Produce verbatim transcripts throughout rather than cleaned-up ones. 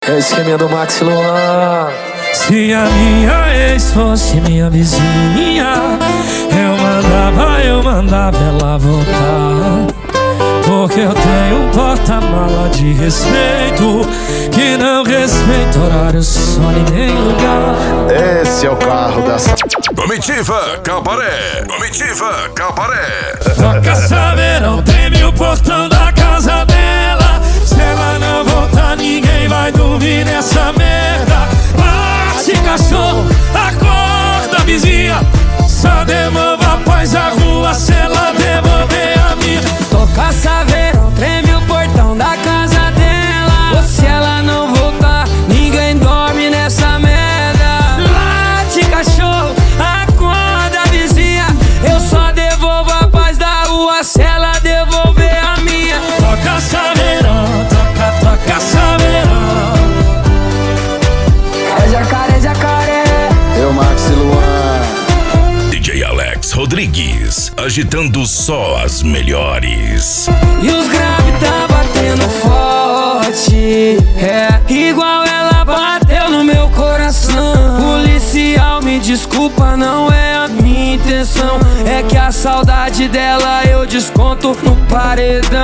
É o esqueminha do Max Luan. Se a minha ex fosse minha vizinha, eu mandava, eu mandava ela voltar. Porque eu tenho um porta-mala de respeito, que não respeita horário, sono e nem lugar. Esse é o carro da Comitiva Cabaré, Comitiva Cabaré. Toca saberão, treme o portão da casa dela. Se ela não voltar, ninguém vai dormir nessa merda. Late cachorro, acorda vizinha, só devolva a paz à rua se ela devolver a minha. Toca saberão, treme o portão da casa dela. Se ela não voltar, ninguém dorme nessa merda. Late cachorro, acorda vizinha, eu só devolvo a paz da rua se ela devolver a minha. Toca saberão, toca, toca saberão. É jacaré, jacaré. Eu, Max Luan. D J Alex Rodrigues, agitando só as melhores. E os graves tá batendo forte, é igual ela bateu no meu coração. Policial, me desculpa, não é a minha intenção. É que a saudade dela eu desconto no paredão.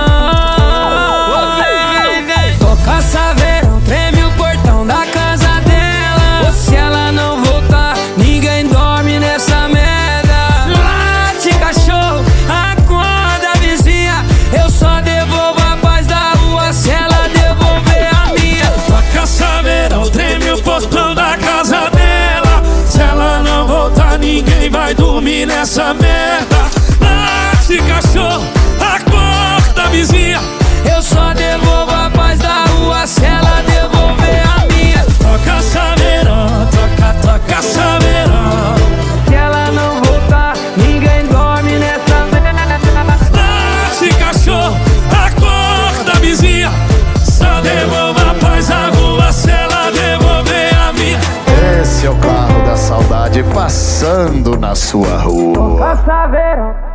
Toca saberão, treme o portão da casa dela. Se ela não voltar, ninguém dorme nessa merda. Late cachorro, acorda vizinha, eu só devolvo a paz da rua se ela devolver a minha. Toca saberão, treme o portão da casa dela. Se ela não voltar, ninguém vai dormir nessa merda. Late cachorro, acorda vizinha, eu só devolvo a paz da rua se ela devolver a minha. toca saberão, toca, toca saberão. Se ela não voltar, ninguém dorme nessa merda. Late cachorro, acorda vizinha, só devolva a paz à rua se ela devolver a minha. Esse é o carro da saudade passando na sua rua. Toca saberão.